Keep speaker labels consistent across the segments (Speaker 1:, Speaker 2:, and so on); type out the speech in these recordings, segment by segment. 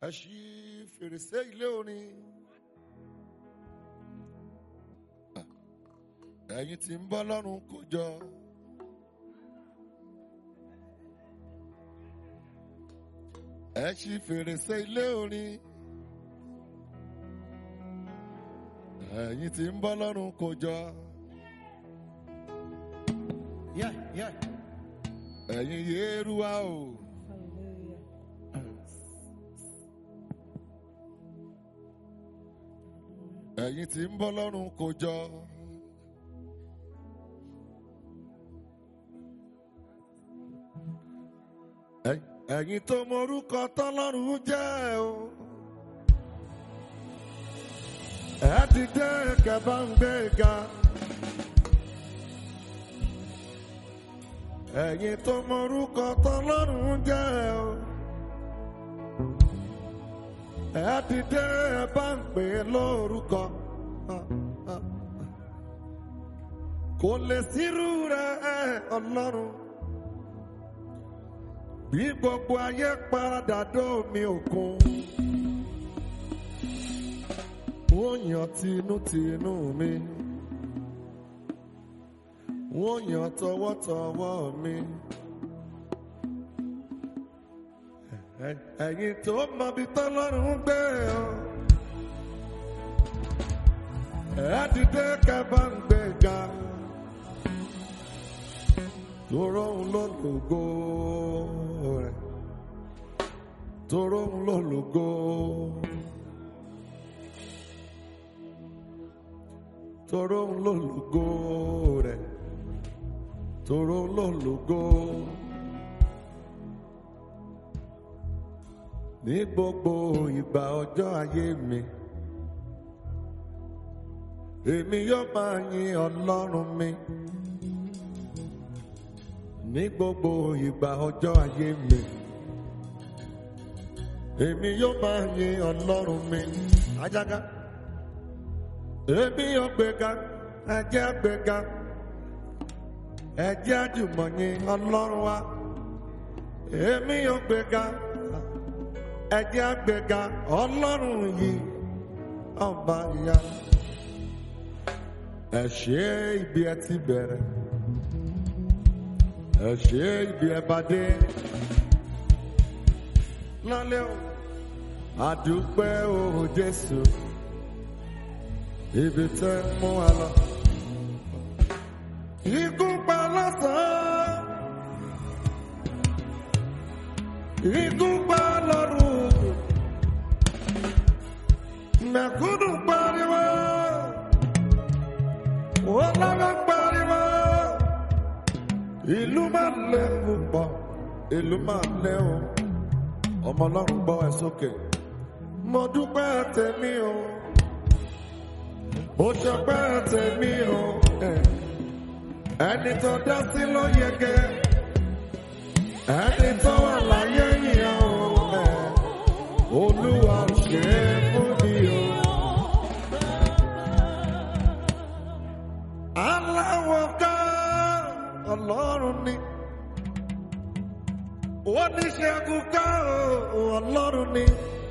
Speaker 1: ẹ ṣí fèrèsé ilé orin. Ẹ̀yin tí ń bọ́ lọ́rùn kó jọ. Ẹ ṣí fèrèsé ilé orin. Ẹ̀yin tí ń bọ́ lọ́rùn kó jọ. Ẹ̀yin Yérúwà o. Ẹ̀yin tí ń bọ́ lọ́rùn kó jọ. Ẹ̀yin tó mọ orúkọ tọ́lọ́run jẹ́ o. Ẹ ti jẹ́ kẹfà ń gbé ga. Ẹ̀yin tó mọ orúkọ tọ́lọ́run jẹ́ o. Ẹ ti jẹ́ ẹ̀bá ń pè lórúkọ. Kò lè sírú rẹ̀ Ọlọ́run. Bí gbogbo ayé padà dómi òkun. Wọ́n yàn tinútinú mi. Wọ́n yàn tọwọ́tọwọ́ mi. Ẹ̀yin tó mọ bí tọ́lọ́run gbé o. Ẹ dìde kẹ́bà ń gbé ga. Tòrò ń lò lògo rẹ̀. Tòrò ń lò lògo. Tòrò ń lò lògo rẹ̀. Tòrò ń lò lògo. Ní gbogbo ìgbà ọjọ́ ayé mi, èmi yóò máa yin Ọlọ́run mi. Ní gbogbo ìgbà ọjọ́ ayé mi, èmi yóò máa yin Ọlọ́run mi. Ajaga. Èmi yóò gbéga, ẹ jẹ́ gbéga, ẹ jẹ́ àjùmọ̀ yin Ọlọ́run wa. Èmi yóò gbéga, ẹ jẹ́ gbéga Ọlọ́run yìí ọba ìyá. Ẹ ṣé ibi ẹ ti bẹ̀rẹ̀. Ẹ ṣé ibi ẹ bá dé. Lálẹ́ o, àdúpẹ́ o Jésù. Ibi tẹ́ mú wa lọ. Ikú pa lọ́sàn-án. Ikú pa lọ́rùn. Mẹ̀kúnnù pariwo. Ọlọ́rọ̀ pariwo. Ìlú máa lé púpọ̀. Ìlú máa lé o. Ọmọ Ọlọ́run gbọ́ ẹ sókè. Mo dúpẹ́ tèmi o. Mo ṣọpẹ́ tèmi o. Ẹni tó dá sí ló yege. Ẹni tó wà láyé yìí o. Olúwa ṣe é fún mi o. Aláwọ̀ ká Ọlọ́run ni. Oníṣègùn ká Ọlọ́run ni.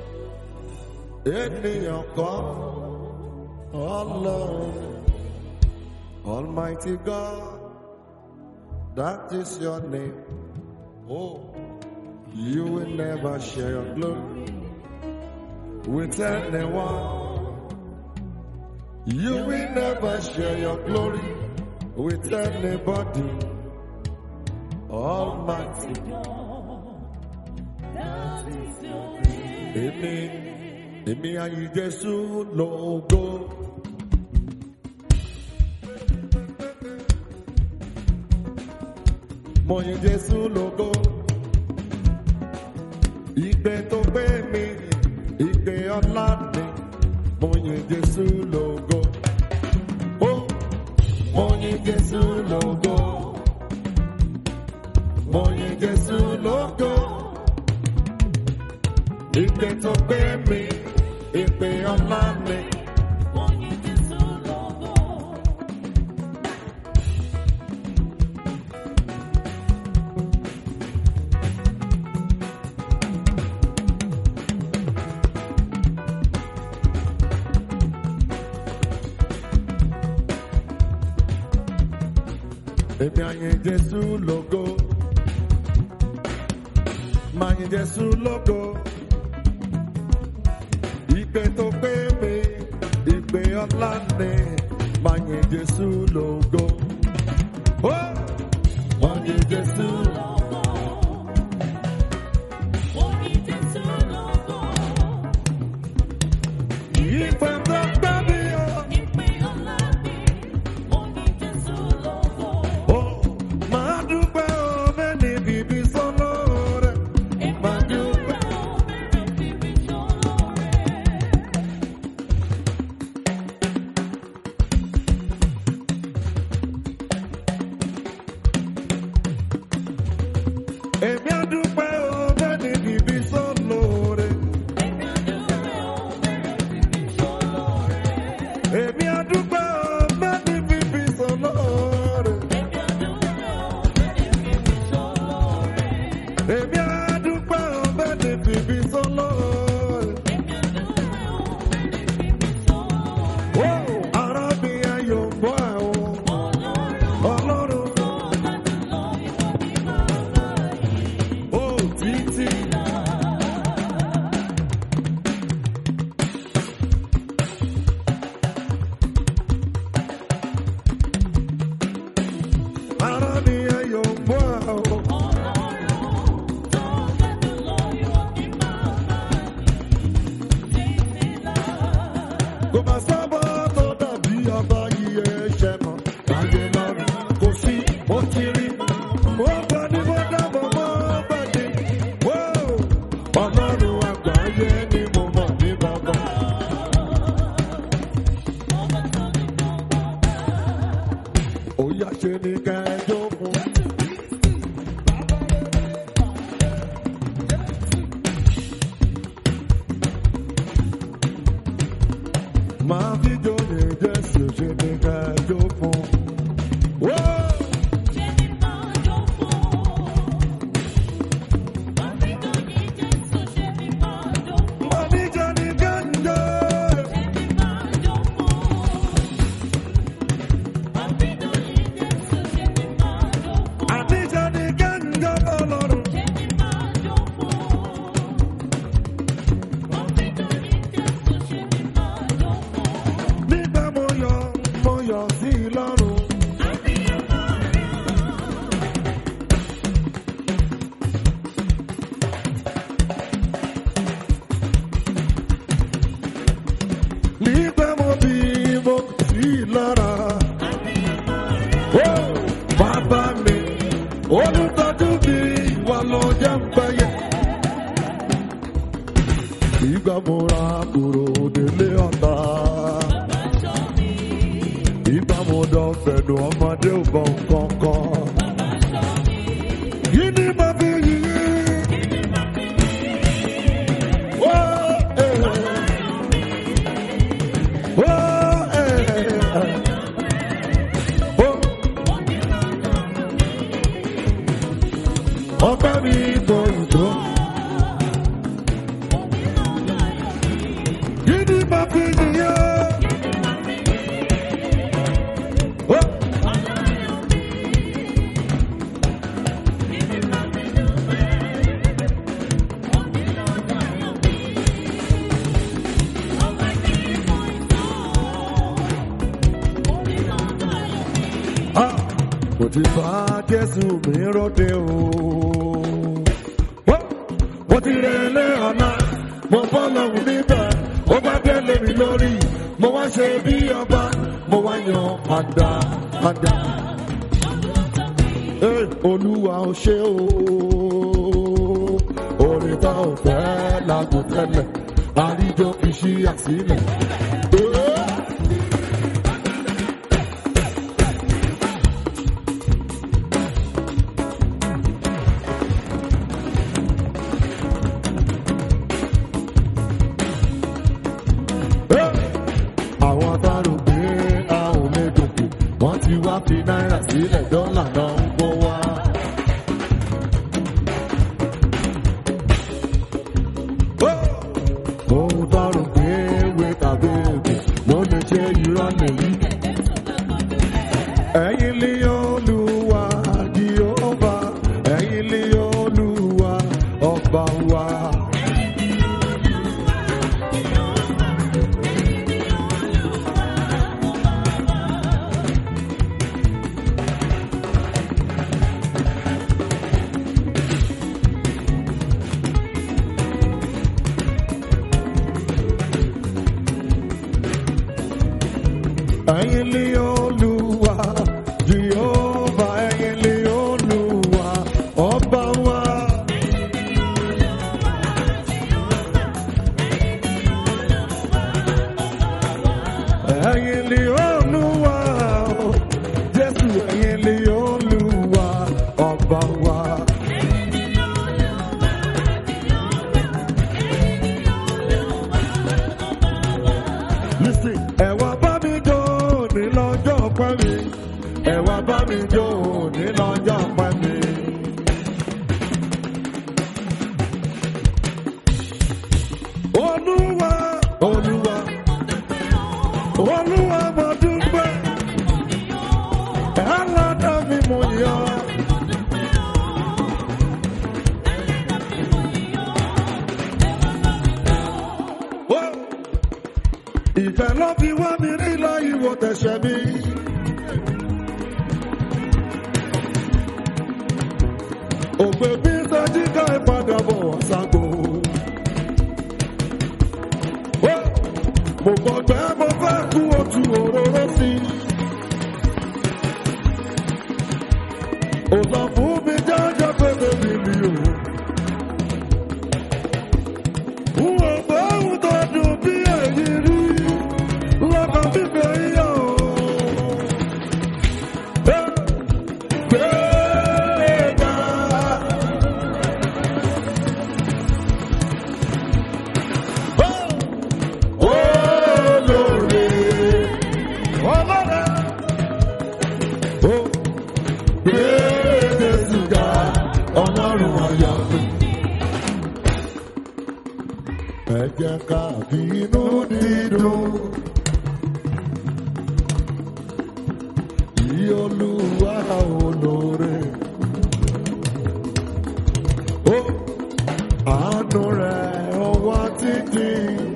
Speaker 1: Ènìyàn kọ́ Ọlọ́run. Almighty God, that is your name. Oh, you will never share your glory with anyone. You will never share your glory with anybody. Almighty God, that is your name. Èmi ayin Jésù lógo. Mo yin Jésù lógo. Ìgbé tó gbé mi, ìgbé ọlá mi. Mo yin Jésù lógo. Oh, mo yin Jésù lógo. Mo yin Jésù lógo. Ìgbé tó gbé mi, ìgbé ọlá mi. Mo yin Jésù lógo. Èmi àyìn Jésù lógo. Máa yìn Jésù lógo. Ìpè tó pé mi, ìpè ọlá ni. Máa yìn Jésù lógo. Máa yìn Jésù lógo. Ìpè tó pé mi o. Ìpè ọlá ni. Máa yìn Jésù lógo. Máa dúpẹ́ o, mẹ́ni bíbí sọ́nà rẹ̀. Máa dúpẹ́ o, mẹ́ni bíbí sọ́nà rẹ̀. Èmi á dúpẹ́ o, mẹ́ni bíbí sọ́nà rẹ̀. Èmi á dúpẹ́ o, mẹ́ni bíbí sọ́nà rẹ̀. Èmi á dúpẹ́ o, mẹ́ni bíbí sọ́nà rẹ̀. Ara mi ayọ̀ ń bọ̀ ẹ̀ o. Ọlọ́run. Títí. Ara mi ayọ̀ ń bọ̀ ẹ̀ o. Kò máa sábà tó dàbí ọba yìí ẹ̀ṣẹ̀ mọ́. Láyé lọ́rùn kò sí, mo ti rí. Mo bá ní mo dábọ̀ mọ́ bàdé. Ọlọ́run àgbáyé ni mo mọ̀ ní bàbá. Ó yá ṣe ni kẹjọ fún. Máa fi jóni Jésù ṣe ni kẹjọ fún. Máa fi jóni kẹjọ. Àti jóni kẹjọ Ọlọ́run. Nígbà mo yọ̀ sí i lọ́rùn. Nígbà mo bí mo sí i lára. Bàbá mi, olùtọ́jú mi, ìwà ló jẹ́ ń pẹ́yẹ. Ìgbà mo ra kúrò délé ọ̀tá. Ìgbà mo dán fẹ̀dùn ọmọdé ò bọ̀ nǹkan kan. Yìí ni mo fi yìí. Ọpẹ́ mi tó ìtó. Yìí ni mo fi yìí. Mo ti bá Jésù mi ròde o. Mo ti relé ọ̀nà, mo bọ́ lọ́hùn níbẹ̀, ó bá délé mi lórí, mo wá ṣe bí ọba, mo wá yan padà. Olúwa ò ṣe o, orin tá ò fẹ́ lágbo tẹ́lẹ̀, àríjọ fi ṣí àsílẹ̀. Àwọn tọrọ pé a ò lè gòkè, wọ́n ti wá fi náírà sílẹ̀, dọ́là náà ń gbọ́ wá. Ohun tọrọ pé ewé tàbí èdè ló lè ṣe irọ́ nìyí. Ẹ̀yin ni Olúwa ọba wa. Ẹ̀yin ni Olúwa, Jehovah, ẹ̀yin ni Olúwa, ọba wa. Ẹ̀yin ni Olúwa, Jésù, ẹ̀yin ni Olúwa, ọba wa. Listen, ẹ wá bá mi jó ní lọ́jọ́ pẹ́ mi. Ẹ wá bá mi jó ní lọ́jọ́ pẹ́ mi. Olúwa, Olúwa, Olúwa mo dúpẹ́. Ẹlẹ́dàá mi mo yọ̀. Ìfẹ́ ló fi wá mi rí láyé wo tẹ̀sẹ̀ mi. Òpè bí sọ́jí ká ìpadà bọ̀ wá ságo. Mo gbọ́gbẹ́ mo fẹ́ kú ojú òróró sí. Ò sọ fún mi jẹ́jẹ́ pé bèbí mi ò. Wọ́n gbọ́ ohun tó dùn bí èyí rí. Lọ́kàn bíbẹ̀ yíyá o. Gbéga. Olóore. Olóore. Gbé Jésù ga, Ọlọ́run ayọ̀ mi. Ẹ jẹ́ ká bínú dídùn. Olúwa olóore. Ó àánú rẹ̀ ọwọ́ títí.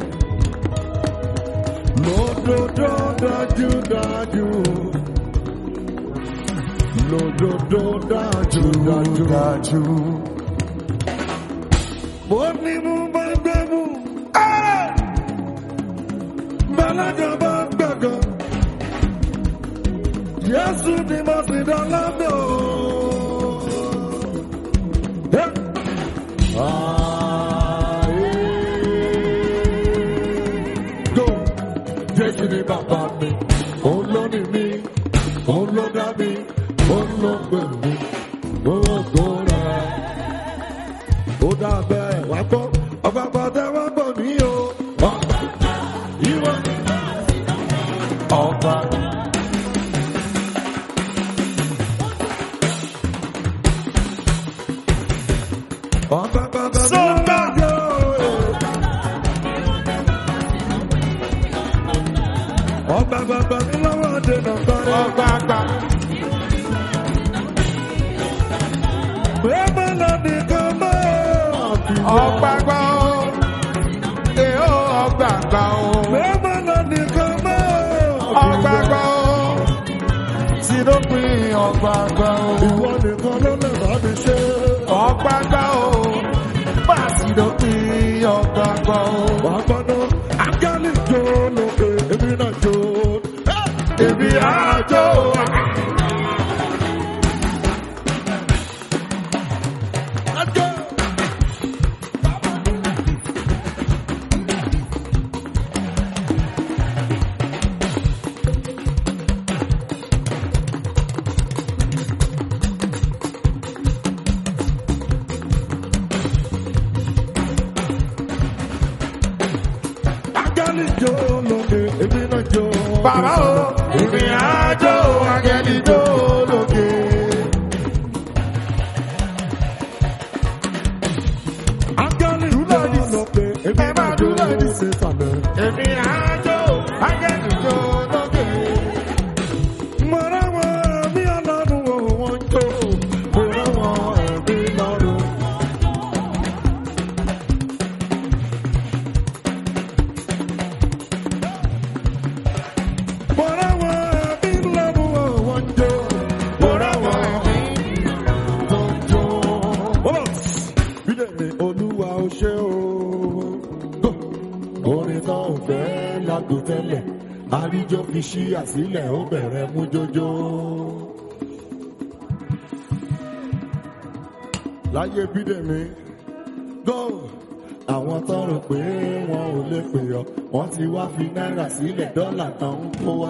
Speaker 1: Lódodo dájúdájú. Lódodo dájúdájú. Mo ní mú bá gbé mú. Bẹ́lẹ́jọ bá gbẹ̀gàn. Jésù ni mo sì dán lábẹ́ o. Jésù ni bàbá mi, òun ló ní mi, òun ló dá mi, òun ló pè mí, òun kò rẹ̀. Ó dá bẹ́ẹ̀ wá gbọ́, ọba pàtẹ wá gbọ́ mí o. Ọba ìwọ ọba. Ọgbàgbà ní lọ́wọ́ dènà báyìí. Ọgbàgbà. Bẹ́ẹ̀ lọ nìkan mọ́. Ọgbàgbà o. Èó ọgbàgbà o. Bẹ́ẹ̀ lọ nìkan mọ́. Ọgbàgbà o. Tìrópin ọgbàgbà o. Ìwọ nìkan ló lè bá mi ṣe. Ọgbàgbà o. Tìrópin ọgbàgbà o. Bàbá náà, ángẹ́lì jó lókè, èmi náà jó. Èmi àjò. Jó lókè, èmi náà jó. Bàbá o, èmi àjò, áńgẹ́lì jó lókè. Áńgẹ́lì jó lókè, èmi náà jó sísàlẹ̀. Èmi àjò, áńgẹ́lì jó lókè. Mo ráwọn ẹ̀mí ọlọ́run wò wọ́n jó. Mo ráwọn ẹ̀mí lọ́run. Olúwa ó ṣé o. Go. Orin tán ò fẹ́ lágbo tẹ́lẹ̀, àríjó fi ṣí àsílẹ̀ ó bẹ̀rẹ̀ mú jójó. Láyé Bídèmí, go! Àwọn tó rò pé wọn ò lè pè ọ́, wọ́n ti wá fi náírà sílẹ̀ dọ́là tán ń kó wá.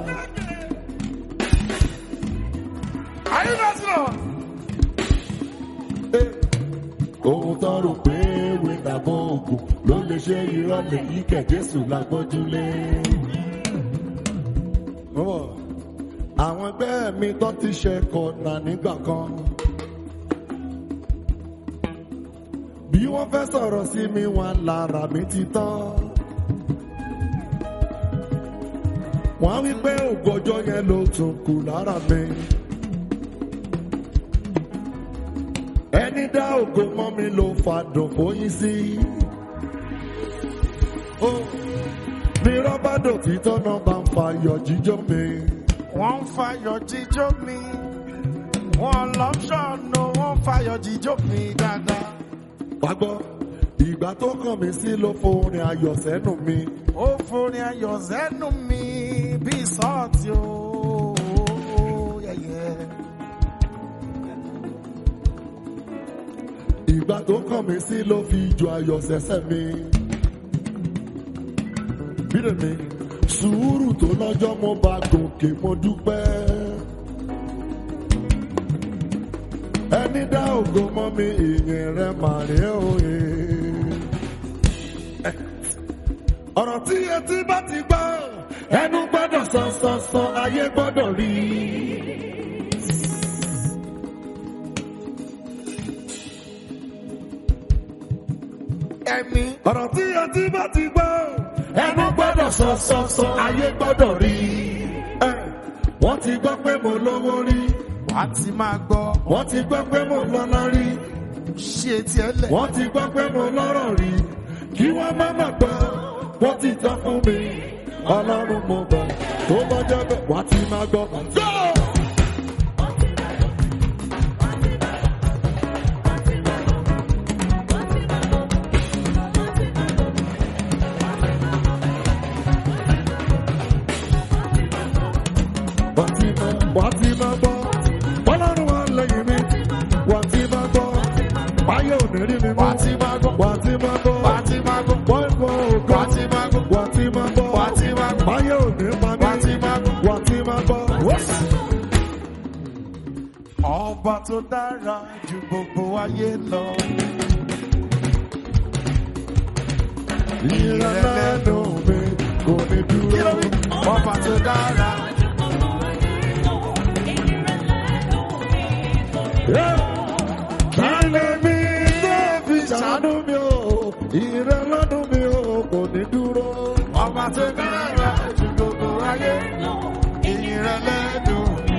Speaker 1: Ohun tó rò pé ewé tàbọ̀ ògùn ló lè ṣe irọ́ lè kíkẹ́ Jésù lágbójúlé. Àwọn ẹgbẹ́ mi tó ti ṣe kọ̀nà nígbà kan. Bí wọ́n fẹ́ sọ̀rọ̀ sí mi wọn lára mi ti tán. Wọ́n wí pé ògòjọ́ yẹn ló tún kù lára mi. Ẹni dá ògo mọ́ mi ló fàdùn fóyín sí. Ní rọ́bà dòtí tọ́nà bá ń fayọ̀ jíjọ́ mi.
Speaker 2: Wọ́n ń fayọ̀ jíjọ́ mi. Wọ́n lọ́ṣọ̀nù wọ́n ń fayọ̀ jíjọ́ mi dáadáa.
Speaker 1: Wá gbọ́, ìgbà tó kàn mí sí ló forin ayọ̀ sẹ́nu mi.
Speaker 2: Ó forin ayọ̀ sẹ́nu mi bí sọ́ọ̀tì o.
Speaker 1: Ìgbà tó kàn mí sí ló fi ijó ayọ̀ sẹ́sẹ̀ mi. Bídèmí, sùúrù tó lọ́jọ́ mo bá gòkè mo dúpẹ́. Ẹni dá ògo mọ́ mi ìyìn rẹ̀ màrí òye. Ọ̀rọ̀ tí etí bá ti gbọ́, ẹnu gbọ́dọ̀ sọ, ayé gbọ́dọ̀ rí.
Speaker 2: Ẹ̀mí.
Speaker 1: Ọ̀rọ̀ tí etí bá ti gbọ́, ẹnu gbọ́dọ̀ sọ, ayé gbọ́dọ̀ rí. Wọ́n ti gbọ́ pé mo lówó rí.
Speaker 2: Wọ́n ti máa gbọ́.
Speaker 1: Wọ́n ti gbọ́ pé mo lọ́lá rí.
Speaker 2: Ṣé tiẹ̀ lẹ̀?
Speaker 1: Wọ́n ti gbọ́ pé mo lọ́rọ̀ rí. Kí wọ́n má mà gbọ́, wọ́n ti tán fún mi. Ọlọ́run mo bọ̀, tó bá jẹ́ bẹ́ẹ̀, wọ́n ti máa gbọ́. Go! Wọ́n ti máa gbọ́, Ọlọ́run wà lẹ́yìn mi. Wọ́n ti máa gbọ́, báyọ̀ ò ní rí mi mọ́.
Speaker 2: Wọ́n ti máa gbọ́.
Speaker 1: Wọ́n ti máa gbọ́,
Speaker 2: Wọ́n ti máa gbọ́.
Speaker 1: wọ́n gbọ́ ògo.
Speaker 2: Wọ́n ti máa gbọ́.
Speaker 1: Wọ́n ti máa gbọ́,
Speaker 2: Wọ́n ti máa gbọ́.
Speaker 1: báyọ̀ ò ní pa mí.
Speaker 2: Wọ́n ti máa gbọ́.
Speaker 1: Wọ́n ti máa gbọ́.
Speaker 2: Ọba tó dára ju gbogbo ayé lọ.
Speaker 1: Ìrẹ̀lẹ́nu mi kò ní dúró.
Speaker 2: Ọba tó dára.
Speaker 1: Kí lè mi tó fi ṣàánú mi o? Ìrẹ̀lẹ́nu mi o kò ní dúró.
Speaker 2: Ọba tó dára ju gbogbo ayé lọ. Ìrẹ̀lẹ́nu mi.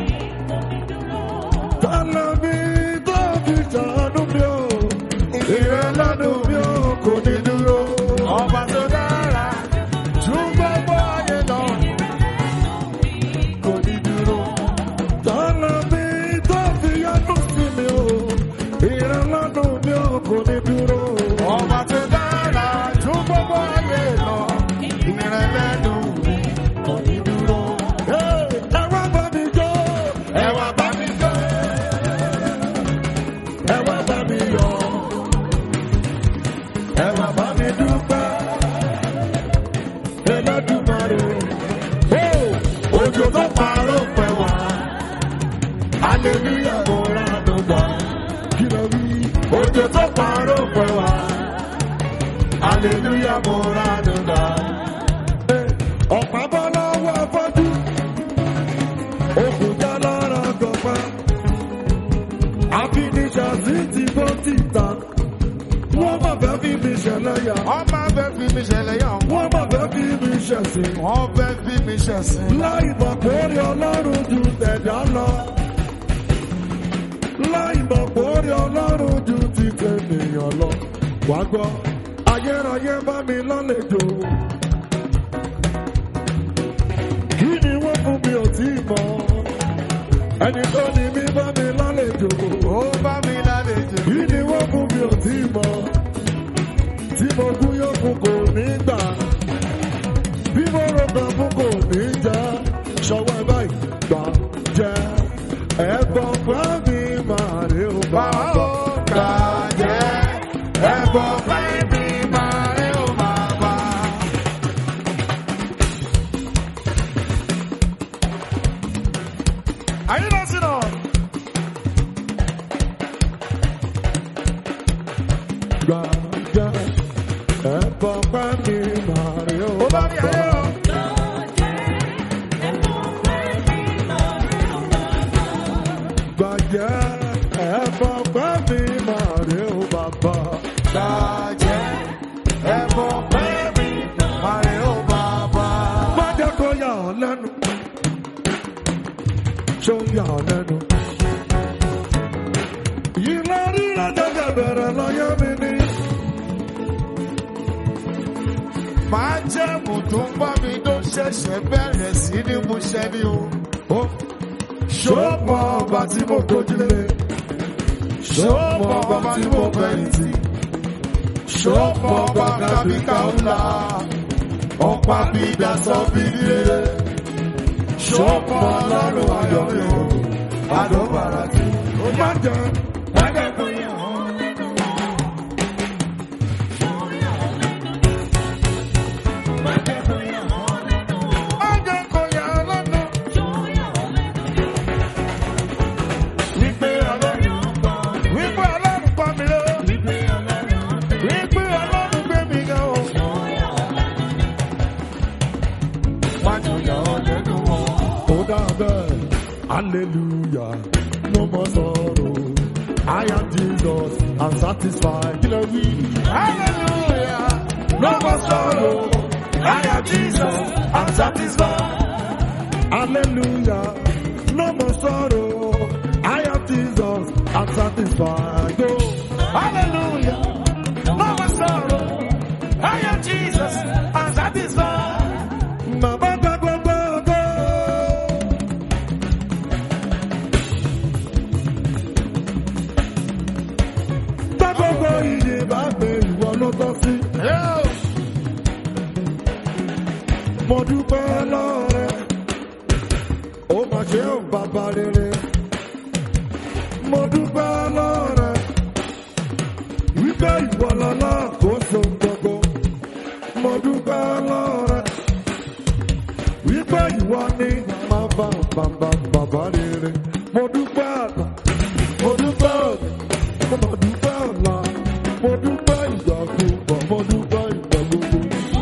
Speaker 1: Kí lè mi tó fi ṣàánú mi o? Ìrẹ̀lẹ́nu mi o kò ní dúró.
Speaker 2: Ọba tó dára ju gbogbo ayé lọ. Kò ní dúró.
Speaker 1: Kí lè mi tó fi yọ́nú sí mi o? Ìrẹ̀lẹ́nu mi o kò ní dúró.
Speaker 2: Ọba tó dára ju gbogbo ayé lọ. Ìrẹ̀lẹ́nu mi kò ní dúró.
Speaker 1: Ẹ wá bá mi jó.
Speaker 2: Ẹ wá bá mi jó.
Speaker 1: Ẹ wá bá mi yọ̀. Ẹ wá bá mi dúpẹ́. Ẹlẹ́dùmarè.
Speaker 2: Òjò tó parọ́ pẹ̀ wá.
Speaker 1: Hallelujah, mo ra àdúgbò. Kí ló wí?
Speaker 2: Òjò tó parọ́ pẹ̀ wá. Hallelujah, mo ra àdúgbò.
Speaker 1: Ọ̀pá bọ́ lọ́wọ́ afọ́jú. Òkùnjà lára gọ̀pá. Àfiníṣà sí ti bó ti ta. Wọ́n má fẹ́ fi mi ṣẹlẹ́yà.
Speaker 2: Ọmọ abẹ́ fi mi ṣẹlẹ̀ yàn.
Speaker 1: Wọ́n má fẹ́ fi mi ṣẹ̀sìn.
Speaker 2: Wọ́n fẹ́ fi mi ṣẹ̀sìn.
Speaker 1: Láì mọ̀ pé orí Ọlọ́run ju tẹ̀dá lọ. Láì mọ̀ pé orí Ọlọ́run ju ti tẹ̀nìyàn lọ. Wá gbọ́, ayérayé bá mi lálejò. Kí ni wọ́n fún mi ò tí mọ̀? Ẹni tó ní mi bá mi lálejò.
Speaker 2: Ó bá mi lálejò.
Speaker 1: Kí ni wọ́n fún mi ò tí mọ̀? bí mo gún yóò fún kò ní gbà bí mo rògbà fún kò ní jẹ ṣọwọ́ ẹ báyìí gbà jẹ ẹ̀gbọ́n fún mi máa rí o bàbá gbà jẹ ẹ̀gbọ́n fún mi máa rí o bàbá.
Speaker 2: Are you dancing on?
Speaker 1: Gbà jẹ ẹ̀gbọ́n fún mi máa rí o
Speaker 2: Ó bá mi
Speaker 1: bàbá.
Speaker 2: ayé o.
Speaker 1: Gbàjẹ́ ẹ̀fọ́ pẹ́ mi máa rí o bàbá.
Speaker 2: Gbàjẹ́ ẹ̀fọ́ pẹ́ mi máa rí o bàbá.
Speaker 1: Má jẹ́ kó yà ọ́ lẹ́nu. Ṣé ó yà ọ́ lẹ́nu? Ìlà rírà jẹ́jẹ́ bẹ̀rẹ̀ lọ́yọ́ mi ní.
Speaker 2: Máa jẹ́ mùtún bá mi tó ṣẹ̀ṣẹ̀ bẹ̀rẹ̀ sí ní mú ṣẹ́ni o.
Speaker 1: Ṣọ́pọ̀ ọba tí mo gbójúlé.
Speaker 2: Ṣọ́pọ̀ ọba tí mo fẹ̀yìntì. Ṣọ́pọ̀ ọba kábíkà ńlá. Ọ̀pá bí dasọ́ bí nílé. Ṣọ́pọ̀ ọlọ́run ayọ̀ mi o. Adóbàrà tí ó
Speaker 1: Má jẹ́
Speaker 2: kó yẹ ọ́ lẹ́nu. Má jẹ́ kó yẹ ọ́ lẹ́nu. Wípé ọlọ́run pa mi lọ. Wípé ọlọ́run gbé mi ga o. Má jẹ́ yà ọ́ lẹ́nu o.
Speaker 1: ó dá bẹ́ẹ̀. Hallelujah, no more sorrow. I am Jesus, I'm satisfied. Kí ló wí?
Speaker 2: Hallelujah, no more sorrow. I am Jesus, I'm satisfied.
Speaker 1: Hallelujah, no more sorrow. I am Jesus, I'm satisfied. Go.
Speaker 2: Hallelujah, no more sorrow. I am Jesus, I'm satisfied.
Speaker 1: Màmá gba gbogbo ògo. Gba gbogbo ìyè bá gbé ìwọ ló tọ́ sí.
Speaker 2: Yeah.
Speaker 1: Mo dúpẹ́ lọ́rẹ́. Ó mà ṣe ò bàbá rere. Mo dúpẹ́ lọ́rẹ́. Wípé ìwọ lọ́lá kò so gbogbo. Mo dúpẹ́ lọ́rẹ́. Wípé ìwọ ni máa bá bàbá rere. Mo dúpẹ́ àgbà. Mo dúpẹ́ òní. Mo dúpẹ́ ọ̀la. Mo dúpẹ́ ìgbà gbogbo. Mo dúpẹ́ ìgbà gbogbo.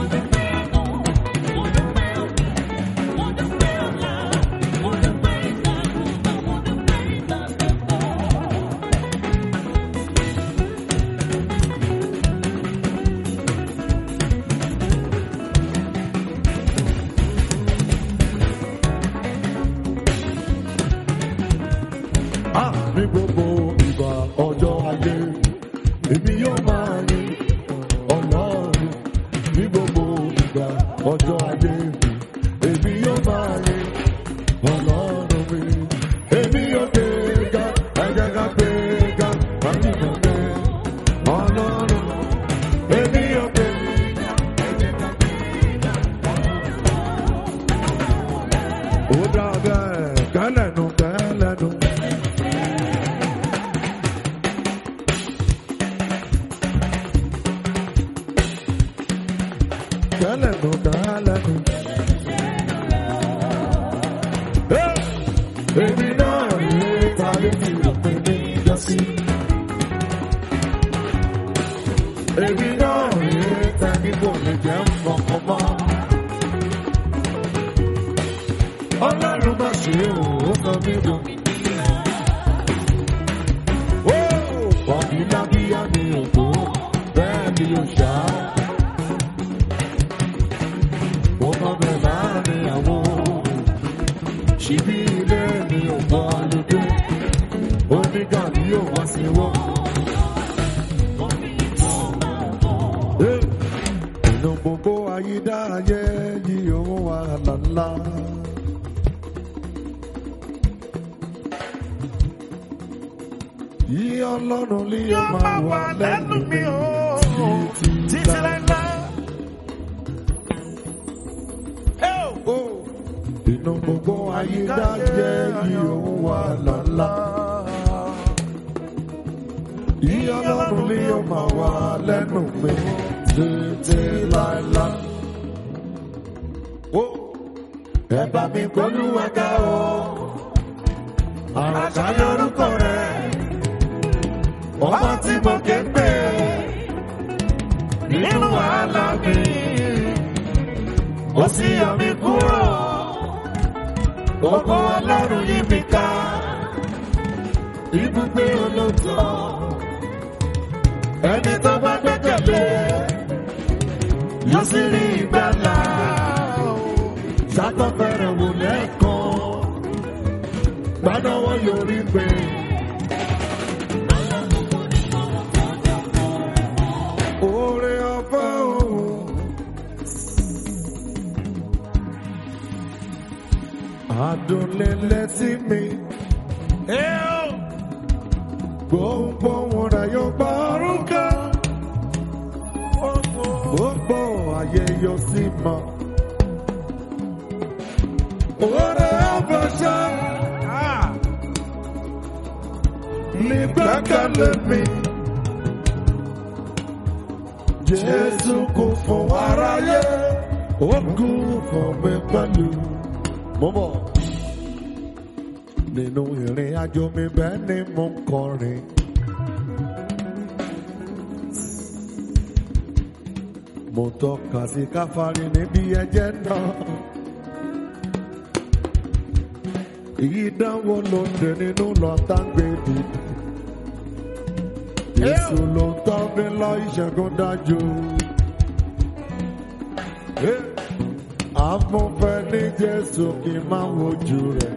Speaker 1: Ní gbogbo ìgbà ọjọ́ ayé, èmi yóò máa yin Ọlọ́run. Ní gbogbo ìgbà ọjọ́ ayé, èmi yóò máa yin Ọlọ́run mi. Èmi yóò gbéga, ẹ jẹ́ ká gbéga, wá ní gbọ̀ngẹ́ Ọlọ́run. Èmi yóò gbéga, ẹ jẹ́ ká gbéga Ọlọ́run. Ó dà bẹ́ẹ̀ kẹ́lẹ́nu kẹ́lẹ́nu. Kẹ́lẹ́nu kẹ́lẹ́nu. Èmi náà rí tayé tí òpin ní ìjọsí. Èmi náà rí tẹ́ni kò lè jẹ́ nǹkan mọ́. Ọlọ́run bá ṣe òun sọ mí dùn. Ọ̀bílábíyá ni ògbó, bẹ́ẹ̀ ni òṣà. Ọmọ bẹ̀ láàrin àwọn ṣíbí ilé mi ò gbọ́ lóde. Onígà ni yóò wá sí wọ́n. Inú gbogbo ayídáyé yìí òun wà lọ́la. Yí Ọlọ́run lé
Speaker 2: Yóò máa wà lẹ́nu mi o. Títí
Speaker 1: lẹ́nu mi títí láéláé. Ó ẹ bá mi gbólúwa ga o, àràkà lórúkọ rẹ̀, ọba tí mo ké pè nínú wàhálà mi, ó sì yọ mí kúrò, ògo Ọlọ́run yí mi ká, ibùgbé olóòótọ́, ẹni tó bá gbẹ́kẹ̀lé yóò sì rí ìgbàlà. Sátán fẹ́rẹ̀ wò lẹ́ẹ̀kan, gbádọ́wọ́ yóò rí pé. Oore ọ̀fẹ́ òun, adùnlélẹ̀ sí mi. Gbohùngbohùn rẹ̀ yóò gbọ́ orúkọ, gbogbo ayé yóò sì mọ̀. Oore ọ̀fẹ́ ṣá ní gbẹ́kẹ̀lé mi. Jésù kò fún aráyé, ó kú fún mi pẹ̀lú. Mo bọ̀ nínú ìrìn àjò mi bẹ́ẹ̀ ni mo ń kọrin. Mo tọ́ka sí Káfárì níbi ẹ̀jẹ̀ náà. Ìdánwò ló ń dé nínú lọ́tà gbèdú. Jésù ló ń tọ́ mi lọ, ìṣẹ́gun dájú. Àmúfẹ́ ní Jésù kì í máa wojú rẹ̀.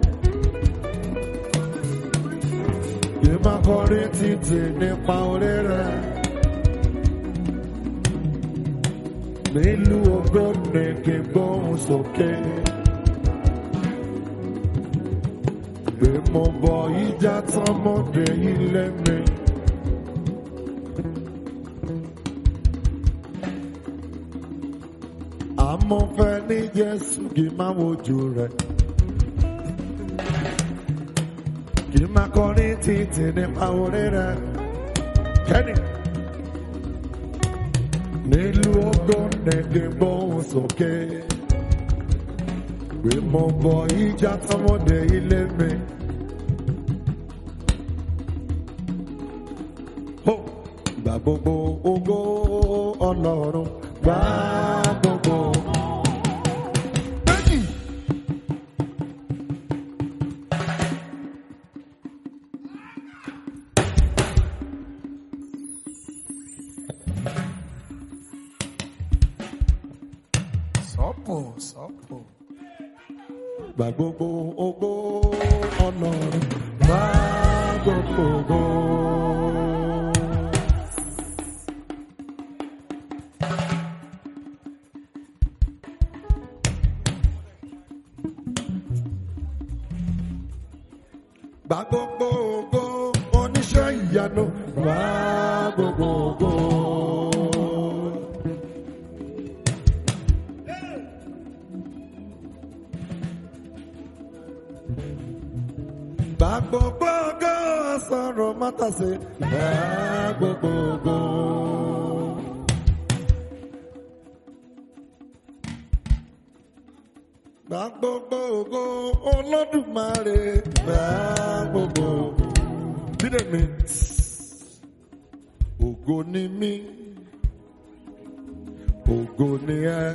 Speaker 1: Kì í máa kọrin títì nípa orí rẹ̀. Nílùú ògo ní kí n gbóhùn sókè. Gbé mo bọ ìjà tán mo dé ilé mi. Àmúfẹ́ ní Jésù kì í máa wojú rẹ̀. Kì í máa kọrin títì nípa orí rẹ̀. Kẹ́ni. Nílùú ògo ní kí n gbóhùn sókè. Gbé mo bọ ìjà tán mo dé ilé mi. Gbà gbogbo ògo Ọlọ́run, gbà gbogbo.
Speaker 2: Sọ́pọ̀.
Speaker 1: Gbà gbogbo ògo Ọlọ́run, gbà gbogbo ògo. Gbà gbogbo ògo oníṣẹ́ ìyanu, gbà gbogbo ògo. Gbà gbogbo ògo asọ̀rọ̀ mátàsé, gbà gbogbo ògo. Gbà gbogbo ògo Olódùmarè, gbà gbogbo ògo. Bídèmí, ògo ni mí, ògo ni ẹ.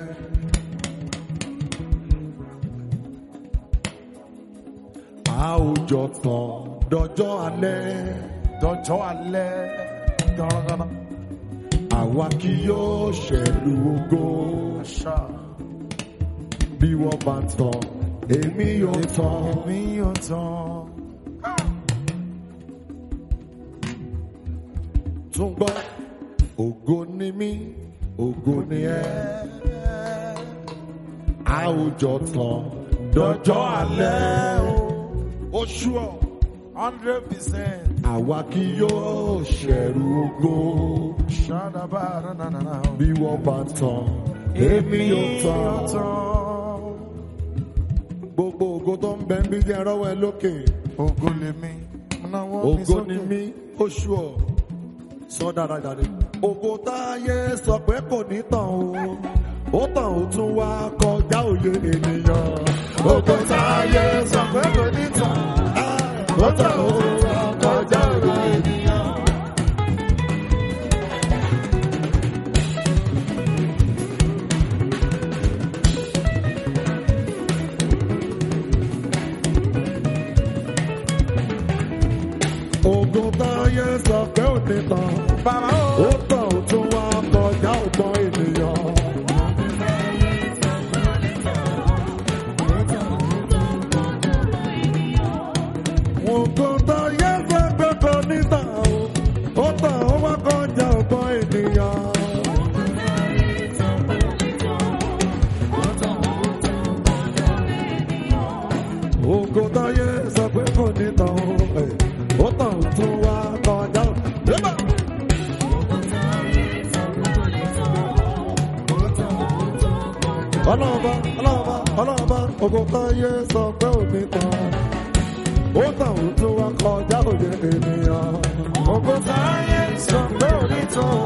Speaker 1: A ó jọ tàn dọjọ́ alẹ́.
Speaker 2: Dọjọ́ alẹ́ gángan.
Speaker 1: Àwa kì yóò ṣẹ̀lú ògo.
Speaker 2: Àṣà.
Speaker 1: Bí wọ́n bá tàn, èmi yóò tàn.
Speaker 2: Èmi yóò tàn.
Speaker 1: Tún gbọ́, ògo ni mí, ògo ni ẹ. A ó jọ tàn dọjọ́ alẹ́. Oṣù ọ̀
Speaker 2: 100%.
Speaker 1: àwa kì yóò ṣẹ̀rù ògo. Bí wọ́n bá tàn, èmi yóò tàn. Gbogbo ògo tó ń bẹ ń bí jẹ́ rọ́wọ́ ẹ lókè.
Speaker 2: Ògo lèmi.
Speaker 1: Ògo ni mí, oṣù ọ̀ sọ dáradára. Ògo táyé sọ pé kò ní tàn o. Ó tàn ó tún wá kọjá òye ènìyàn. Ògo táyé sọ pé kò ní tàn. Ó tàn ó wá kọjá òye ènìyàn. Ògo táyé sọ pé ò ní tàn.
Speaker 2: Bàbá o.
Speaker 1: Ó tàn ó tún wá kọjá ọgbọ́n ènìyàn. Ògo táyé sọ pé kò ní tàn o. Ó tàn ó wá kọjá ọgbọ́n ènìyàn. Ògo táyé sọ pé kò ní tàn o. Ó tàn ó tún wá kọjá ọgbọ́n. Ọlọ́ọ̀bá, ògo táyé sọ pé ò ní tàn. Ó tàn ó tún wá kọjá òye ènìyàn.
Speaker 2: Ògo táyé sọ pé ò ní tàn.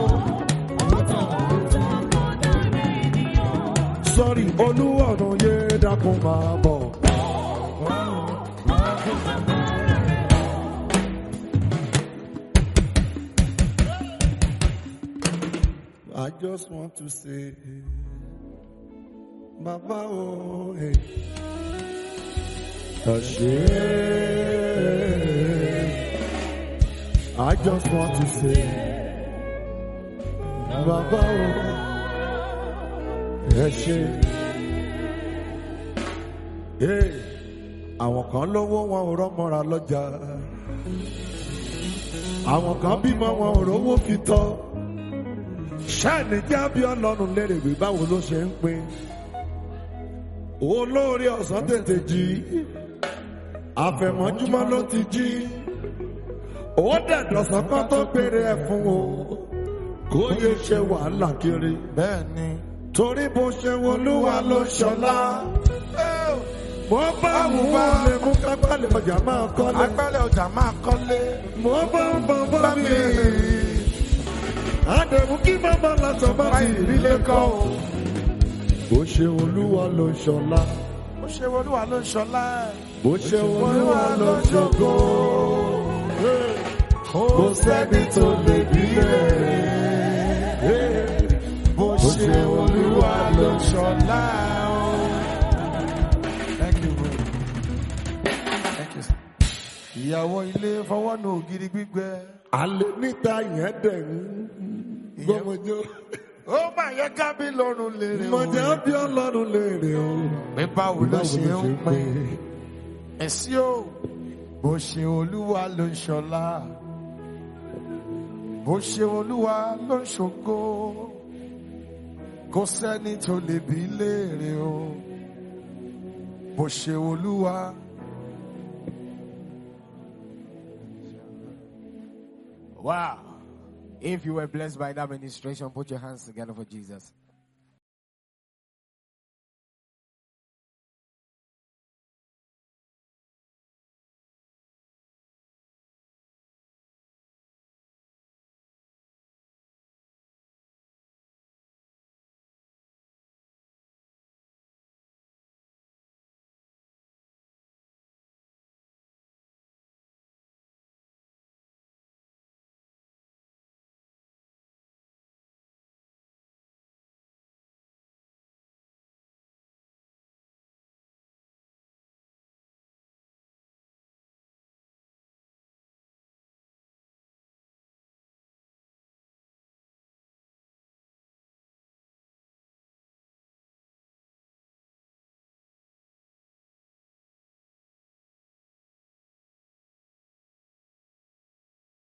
Speaker 1: Sọ́rí olúwọ̀run yé dákun máa bọ̀. I just want to say, Baba oh, hey. I just want to say, Baba oh, hey. Àwọn kan lówó wọn ò rọ́mọ́ra lọ́jà. Àwọn kan bímọ wọn ò rówó fi tọ́. Ṣáàní jẹ́ bí Ọlọ́run lérè wí báwo ló ṣe ń pín. Olóore ọ̀sán tètè jí. Àfẹ̀mọ́júmọ́ ló ti jí. Ó dẹ̀dọ̀sán kan tó péré ẹ̀ fún o. Kó yé ṣe wàhálà kiri.
Speaker 2: Bẹ́ẹ̀ni.
Speaker 1: Torí bó ṣe wọlúwa ló ṣọlá. Mo bá mú lè mú kápálẹ̀ ọjà máa kọ́lé.
Speaker 2: Agbálẹ̀ ọjà máa kọ́lé.
Speaker 1: Mo bá ń bọ̀ bá mi. Àdèmú kí bàbá lásán bá ti ìrílé kọ́ o. Bó ṣe Olúwa ló ń ṣọlá.
Speaker 2: Bó ṣe Olúwa ló ń ṣọlá.
Speaker 1: Bó ṣe Olúwa ló ń ṣògo. Kò sẹ́ni tó lè bí rẹ̀.
Speaker 2: Bó ṣe Olúwa ló ń ṣọlá. Thank you, bro. Thank you, sir. Ìyàwó ilé fọwọ́ nù ògiri gbígbẹ.
Speaker 1: Àlè níta yẹn dẹ̀ ń gbọ́mọjọ́.
Speaker 2: Ó máa yẹ kábí lọ́rùn lérè o.
Speaker 1: Mọ̀jẹ́ bí Ọlọ́run lérè o.
Speaker 2: Pé báwo ló ṣe ń pín? Ẹ̀sí o, bó ṣe Olúwa ló ń ṣọlá. Bó ṣe Olúwa ló ń ṣògo. Kò sẹ́ni tó lè bí léèrè o. Bó ṣe Olúwa.
Speaker 3: Wow. If you were blessed by that ministration, put your hands together for Jesus.